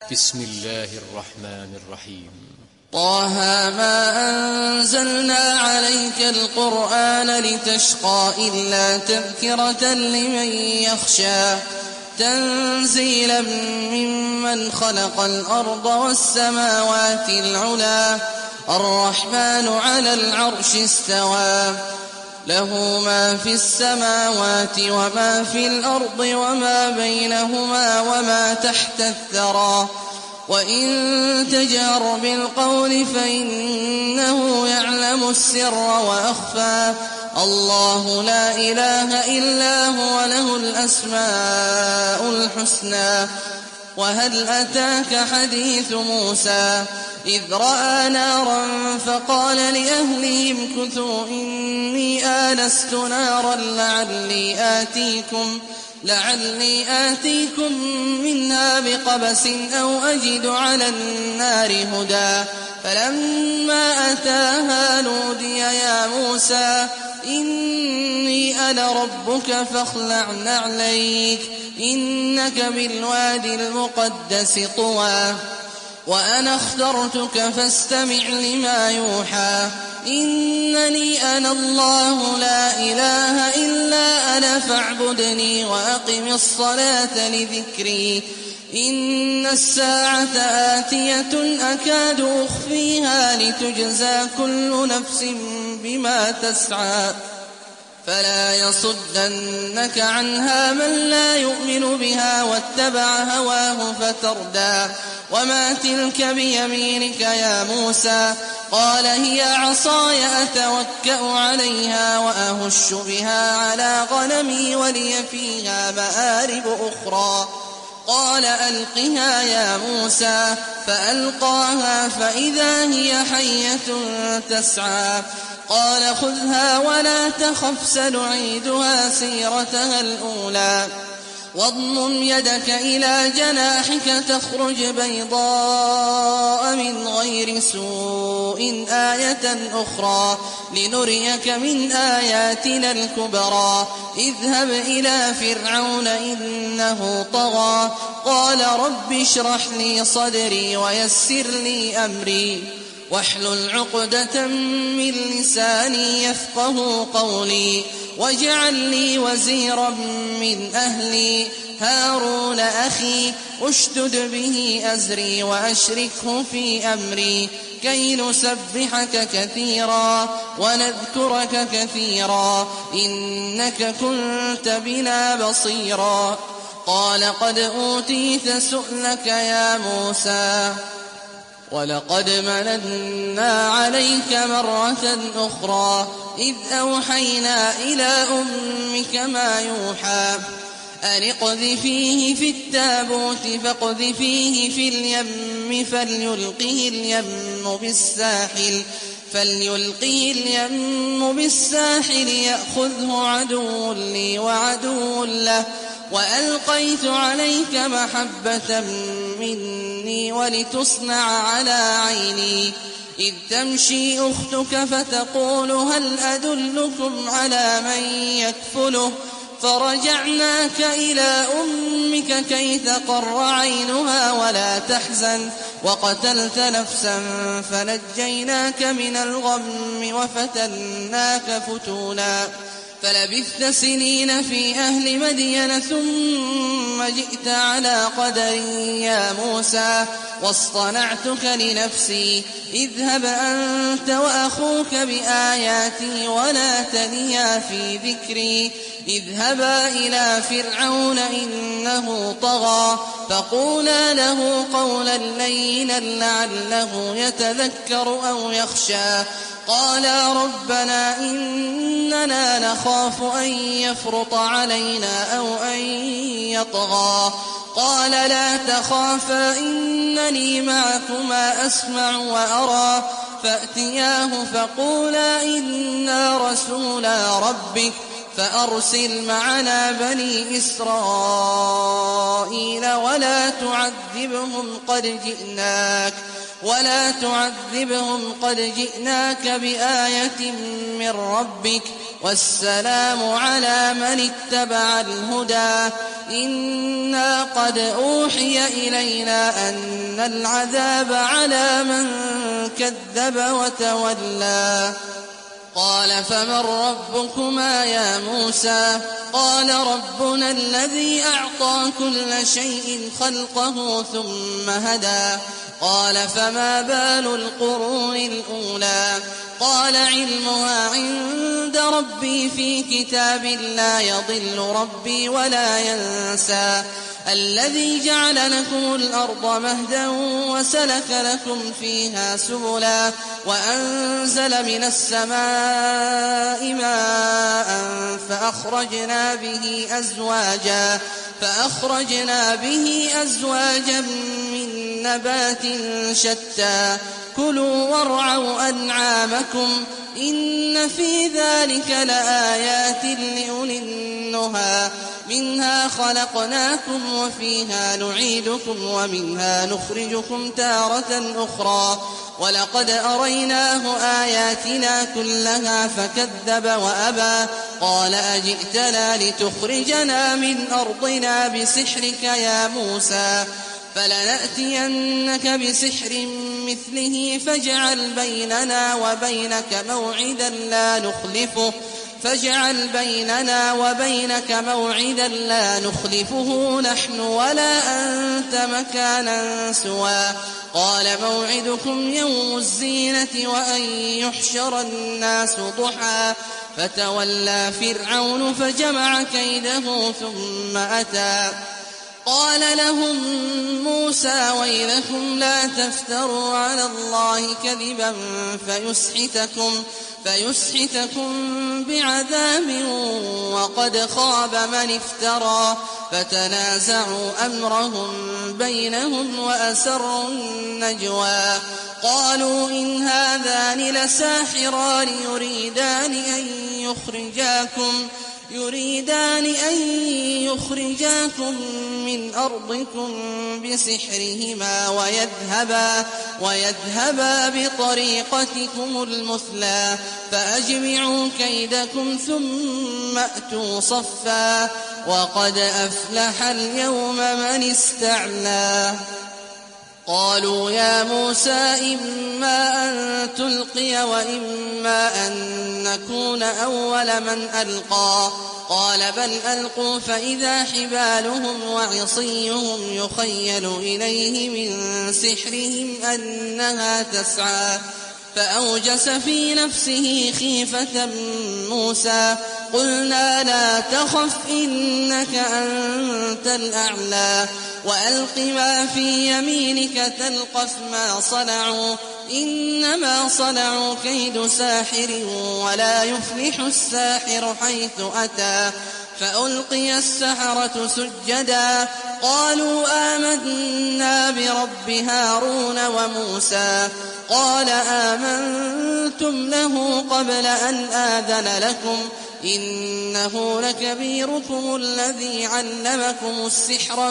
بسم الله الرحمن الرحيم. طه ما أنزلنا عليك القرآن لتشقى إلا تذكرة لمن يخشى تنزيلا ممن خلق الأرض والسماوات العلى الرحمن على العرش استوى له ما في السماوات وما في الأرض وما بينهما وما تحت الثرى وإن تجهر بالقول فإنه يعلم السر وأخفى الله لا إله إلا هو له الأسماء الحسنى وهل أتاك حديث موسى إذ رأى نارا فقال لأهلهم كثوا إني آنست نارا لعلي آتيكم منها بقبس أو أجد على النار هدى فلما أتاها نودي يا موسى إني أنا ربك فاخلع نعليك إنك بالوادي المقدس طوى وأنا اخترتك فاستمع لما يوحى إنني أنا الله لا إله إلا أنا فاعبدني وأقم الصلاة لذكري إن الساعة آتية أكاد أخفيها لتجزى كل نفس بما تسعى فلا يصدنك عنها من لا يؤمن بها واتبع هواه فتردى وما تلك بيمينك يا موسى قال هي عصاي أتوكأ عليها وأهش بها على غنمي ولي فيها مآرب أخرى قال ألقها يا موسى فألقاها فإذا هي حية تسعى قال خذها ولا تخف سنعيدها سيرتها الأولى واضمم يدك إلى جناحك تخرج بيضاء من غير سوء آية أخرى لنريك من آياتنا الكبرى اذهب إلى فرعون إنه طغى قال رب اشرح لي صدري ويسر لي أمري واحلل عقدة من لساني يفقه قولي واجعل لي وزيرا من أهلي هارون أخي اشدد به أزري وأشركه في أمري كي نسبحك كثيرا ونذكرك كثيرا إنك كنت بنا بصيرا قال قد أوتيت سؤلك يا موسى ولقد مننا عليك مرة أخرى إذ أوحينا إلى أمك ما يوحى أن اقذفيه في التابوت فاقذفيه في اليم فليلقه اليم بالساحل يأخذه عدو لي وعدو له وألقيت عليك محبة مني ولتصنع على عيني إذ تمشي أختك فتقول هل أدلكم على من يكفله فرجعناك إلى أمك كي تقر عينها ولا تحزن وقتلت نفسا فنجيناك من الغم وفتناك فتونا فلبثت سنين في أهل مدين ثم جئت على قدر يا موسى واصطنعتك لنفسي اذهب أنت وأخوك بآياتي ولا تنيا في ذكري اذهبا إلى فرعون إنه طغى فقولا له قولا لينا لعله يتذكر أو يخشى قالا ربنا إننا نخاف أن يفرط علينا أو أن يطغى قال لا تخافا إنني معكما أسمع وأرى فأتياه فقولا إنا رسولا ربك فأرسل معنا بني إسرائيل ولا تعذبهم قد جئناك بآية من ربك والسلام على من اتبع الهدى إنا قد أوحي إلينا أن العذاب على من كذب وتولى قال فمن ربكما يا موسى قال ربنا الذي أعطى كل شيء خلقه ثم هدى قال فما بال القرون الأولى قال علمها عند ربي في كتاب لا يضل ربي ولا ينسى الذي جعل لكم الأرض مهدا وسلك لكم فيها سبلا وأنزل من السماء ماء فأخرجنا به أزواجا من نبات شتى كلوا وارعوا أنعامكم إن في ذلك لآيات لأولي النهى منها خلقناكم وفيها نعيدكم ومنها نخرجكم تارة أخرى ولقد أريناه آياتنا كلها فكذب وأبى قال أجئتنا لتخرجنا من أرضنا بسحرك يا موسى فلنأتينك بسحر مثله فاجعل بيننا وبينك موعدا لا نخلفه نحن ولا أنت مكانا سوى قال موعدكم يوم الزينة وأن يحشر الناس ضحى فتولى فرعون فجمع كيده ثم أتى قال لهم موسى ويلكم لا تفتروا على الله كذبا فيسحتكم بعذاب وقد خاب من افترى فتنازعوا أمرهم بينهم وأسروا النجوى قالوا إن هذان لساحران يريدان أن يخرجاكم من أرضكم بسحرهما ويذهبا بطريقتكم المثلى فأجمعوا كيدكم ثم أتوا صفا وقد أفلح اليوم من استعلى قالوا يا موسى إما أن تلقي وإما أن نكون أول من ألقى قال بل ألقوا فإذا حبالهم وعصيهم يخيل إليه من سحرهم أنها تسعى فأوجس في نفسه خيفة موسى قلنا لا تخف إنك أنت الأعلى وألق ما في يمينك تلقف ما صنعوا إنما صنعوا كيد ساحر ولا يفلح الساحر حيث أتى فألقي السحرة سجدا قالوا آمنا برب هارون وموسى قال آمنتم له قبل أن آذن لكم إنه لكبيركم الذي علمكم السحر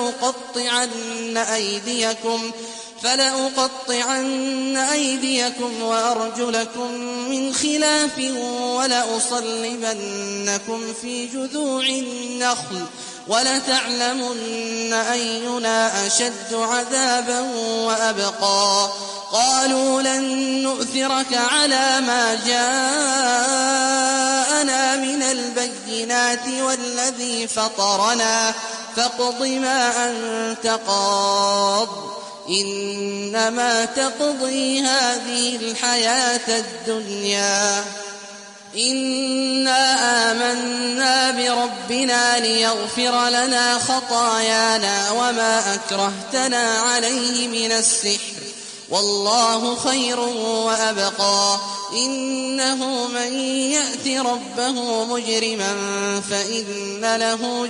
فلأقطعن أيديكم وأرجلكم من خلاف ولأصلبنكم في جذوع النخل ولتعلمن أينا أشد عذابا وأبقى قالوا لن نؤثرك على ما جاءنا من البينات والذي فطرنا فاقض ما أنت قاض إنما تقضي هذه الحياة الدنيا إنا آمنا بربنا ليغفر لنا خطايانا وما أكرهتنا عليه من السحر والله خير وأبقى إنه من يأت ربه مجرما فإن له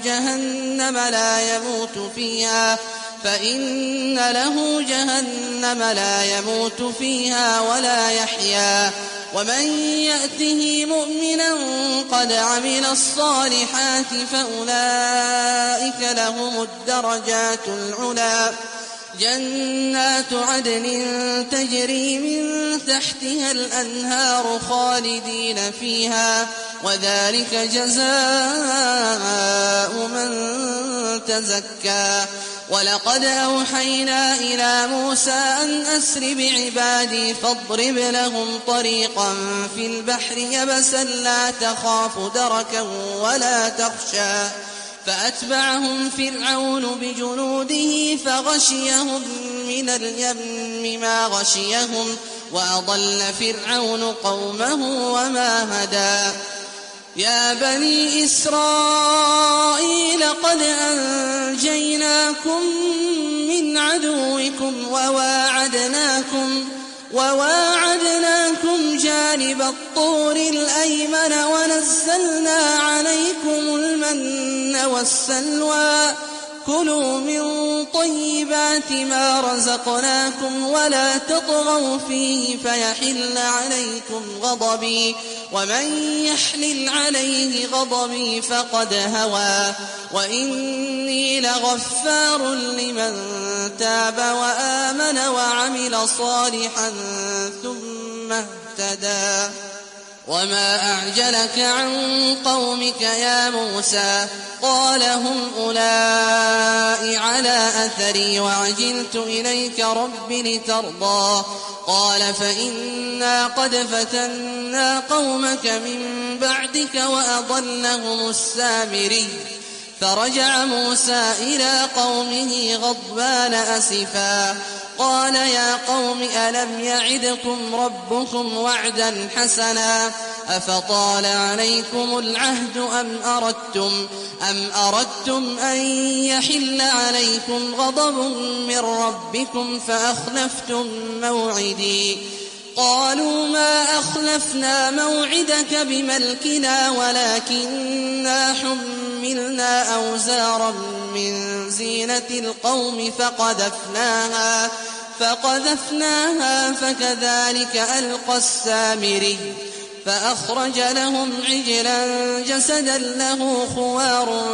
جهنم لا يموت فيها ولا يحيا ومن يأته مؤمنا قد عمل الصالحات فأولئك لهم الدرجات العلى جنات عدن تجري من تحتها الأنهار خالدين فيها وذلك جزاء من تزكى ولقد أوحينا إلى موسى أن أسر بعبادي فاضرب لهم طريقا في البحر يبسا لا تخاف دركا ولا تخشى فأتبعهم فرعون بجنوده فغشيهم من اليم ما غشيهم وأضل فرعون قومه وما هدى يا بني إسرائيل قد أنجيناكم من عدوكم وواعدناكم جانب الطور الأيمن ونزلنا عليكم المن والسلوى كلوا من طيبات ما رزقناكم ولا تطغوا فيه فيحل عليكم غضبي ومن يحلل عليه غضبي فقد هوى وإني لغفار لمن تاب وآمن وعمل صالحا ثم اهتدى وما أعجلك عن قومك يا موسى قال هم أولئك على أثري وعجلت إليك رب لترضى قال فإنا قد فتنا قومك من بعدك وأضلهم السامري فرجع موسى إلى قومه غضبان أسفا قال يا قوم ألم يعدكم ربكم وعدا حسنا أفطال عليكم العهد أم أردتم أن يحل عليكم غضب من ربكم فأخلفتم موعدي قالوا ما أخلفنا موعدك بملكنا ولكننا حملنا أوزارا من زينة القوم فقذفناها فكذلك ألقى السامري فأخرج لهم عجلا جسدا له خوار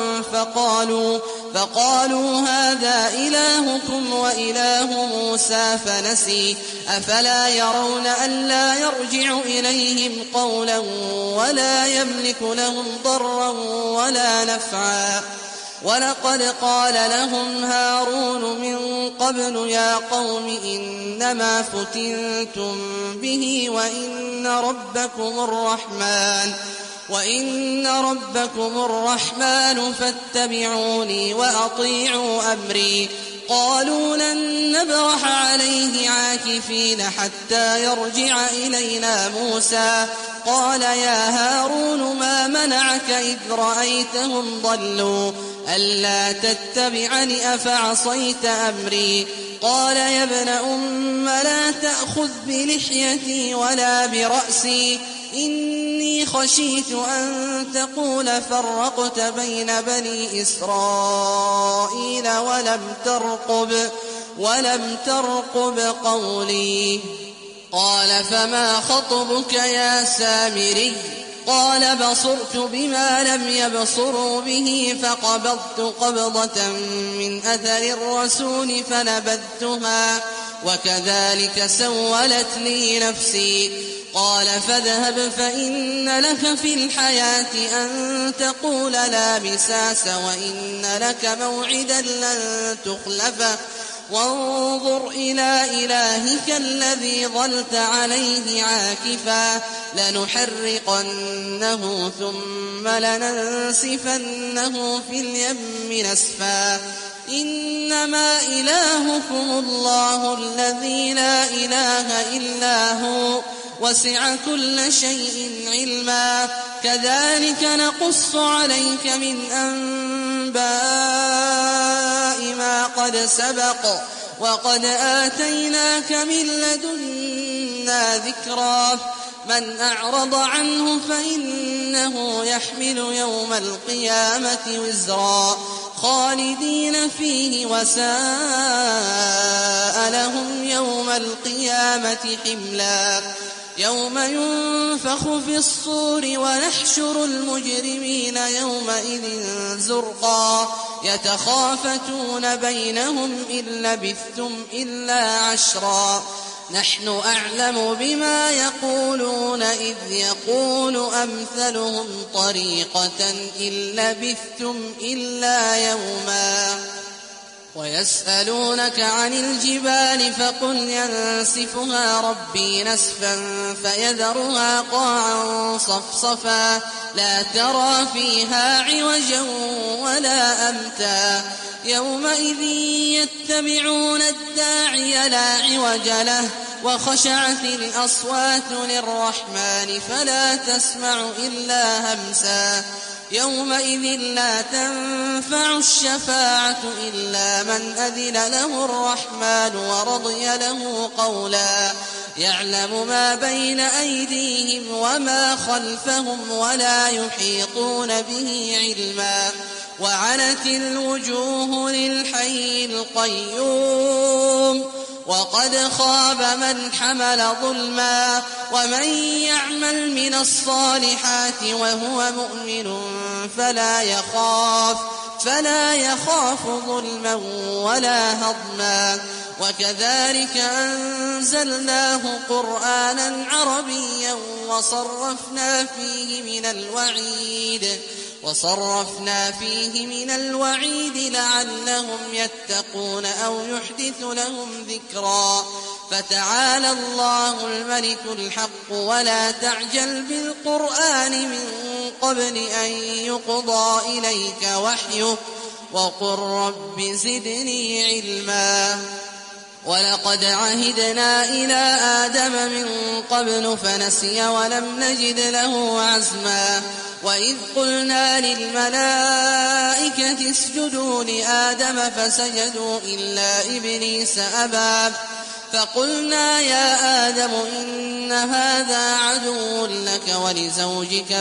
فقالوا هذا إلهكم وإله موسى فنسي أفلا يرون ألا يرجع إليهم قولا ولا يملك لهم ضرا ولا نفعا ولقد قال لهم هارون من قبل يا قوم إنما فتنتم به وإن ربكم الرحمن فاتبعوني وأطيعوا أمري قالوا لن نبرح عليه عاكفين حتى يرجع إلينا موسى قال يا هارون ما منعك إذ رأيتهم ضلوا ألا تتبعني أفعصيت أمري قال يا ابن أم لا تأخذ بلحيتي ولا برأسي إني خشيت أن تقول فرقت بين بني إسرائيل ولم ترقب قولي قال فما خطبك يا سامري قال بصرت بما لم يبصروا به فقبضت قبضة من أثر الرسول فنبذتها وكذلك سولت لي نفسي قال فاذهب فإن لك في الحياة أن تقول لا مساس وإن لك موعدا لن تخلفه وانظر إلى إلهك الذي ظلت عليه عاكفا لنحرقنه ثم لننسفنه في اليم نسفا إنما إلهكم الله الذي لا إله إلا هو وسع كل شيء علما كذلك نقص عليك من أنباء ما قد سبق وقد آتيناك من لدنا ذكرا من أعرض عنه فإنه يحمل يوم القيامة وزرا خالدين فيه وساء لهم يوم القيامة حملا يوم ينفخ في الصور ونحشر المجرمين يومئذ زرقا يتخافتون بينهم إن لبثتم إلا عشرا نحن أعلم بما يقولون إذ يقول أمثلهم طريقة إن لبثتم إلا يوما ويسألونك عن الجبال فقل ينسفها ربي نسفا فيذرها قاعا صفصفا لا ترى فيها عوجا ولا أمتا يومئذ يتبعون الداعي لا عوج له وخشعت الأصوات للرحمن فلا تسمع إلا همسا يومئذ لا تنفع الشفاعة إلا من أذن له الرحمن ورضي له قولا يعلم ما بين أيديهم وما خلفهم ولا يحيطون به علما وعنت الوجوه للحي القيوم وقد خاب من حمل ظلما ومن يعمل من الصالحات وهو مؤمن فلا يخاف ظلما ولا هضما وكذلك أنزلناه قرآنا عربيا وصرفنا فيه من الوعيد لعلهم يتقون أو يحدث لهم ذكرا فتعالى الله الملك الحق ولا تعجل بالقرآن من قبل أن يقضى إليك وحيه وقل رب زدني علما ولقد عهدنا إلى آدم من قبل فنسي ولم نجد له عزما وإذ قلنا للملائكة اسجدوا لآدم فسجدوا إلا إبليس أبى فقلنا يا آدم إن هذا عدو لك ولزوجك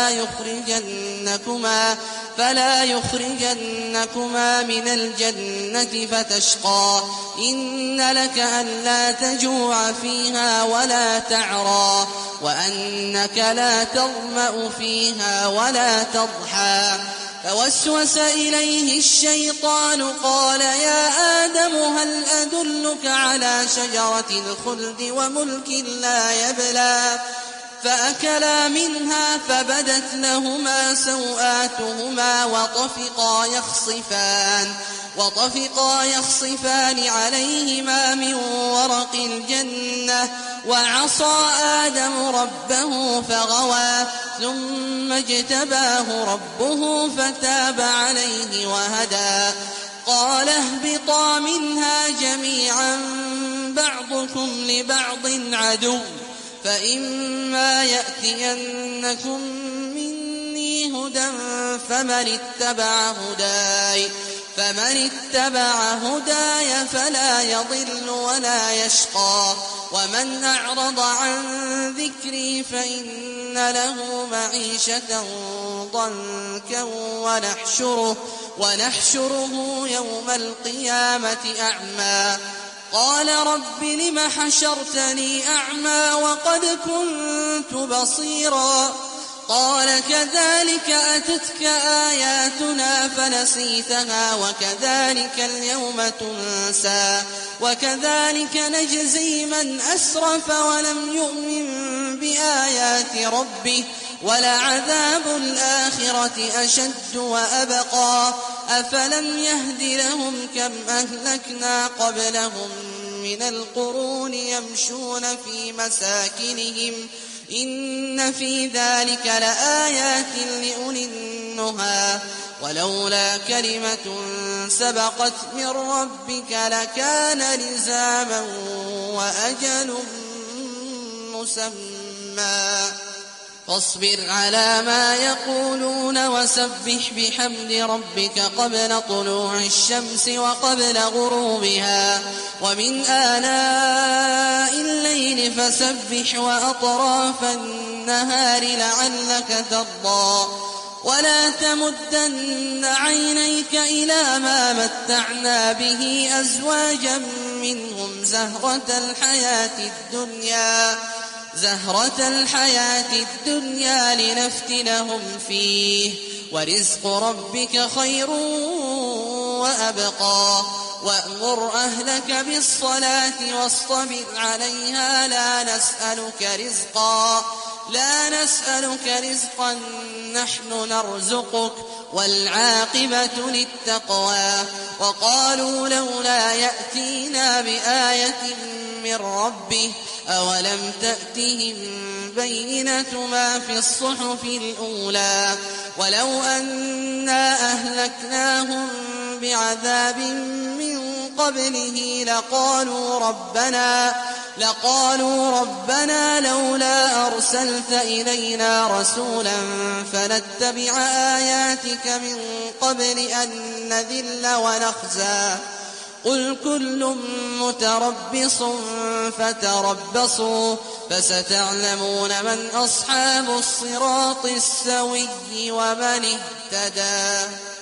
فلا يخرجنكما من الجنة فتشقى إن لك ألا تجوع فيها ولا تعرى وأنك لا تظمأ فيها ولا تضحى فوسوس إليه الشيطان قال يا آدم هل أدلك على شجرة الخلد وملك لا يبلى فأكلا منها فبدت لهما سوآتهما وطفقا يخصفان عليهما من ورق الجنة وعصى آدم ربه فغوى ثم اجتباه ربه فتاب عليه وهدى قال اهبطا منها جميعا بعضكم لبعض عدو فإما يأتينكم مني هدى فمن اتبع هداي فلا يضل ولا يشقى ومن أعرض عن ذكري فإن له معيشة ضنكا ونحشره يوم القيامة أعمى قال رب لم حشرتني أعمى وقد كنت بصيرا قال كذلك أتتك آياتنا فنسيتها وكذلك اليوم تنسى وكذلك نجزي من أسرف ولم يؤمن بآيات ربه ولعذاب الآخرة أشد وأبقى أفلم يهد لهم كم أهلكنا قبلهم من القرون يمشون في مساكنهم إن في ذلك لآيات لأولي النهى ولولا كلمة سبقت من ربك لكان لزاما وأجل مسمى فاصبر على ما يقولون وسبح بحمد ربك قبل طلوع الشمس وقبل غروبها ومن آلاء الليل فسبح وأطراف النهار لعلك ترضى ولا تمدن عينيك إلى ما متعنا به أزواجا منهم زهرة الحياة الدنيا زهرة الحياة الدنيا لنفتنهم فيه ورزق ربك خير وأبقى وأمر أهلك بالصلاة واصطبر عليها لا نسألك رزقا نحن نرزقك والعاقبة للتقوى وقالوا لولا يأتينا بآية من ربه أولم تأتهم بينة ما في الصحف الأولى ولو أنا أهلكناهم بعذاب من قبله لقالوا ربنا لولا أرسلت إلينا رسولا فنتبع آياتك من قبل أن نذل ونخزى قل كل متربص فتربصوا فستعلمون من أصحاب الصراط السوي ومن اهتدى.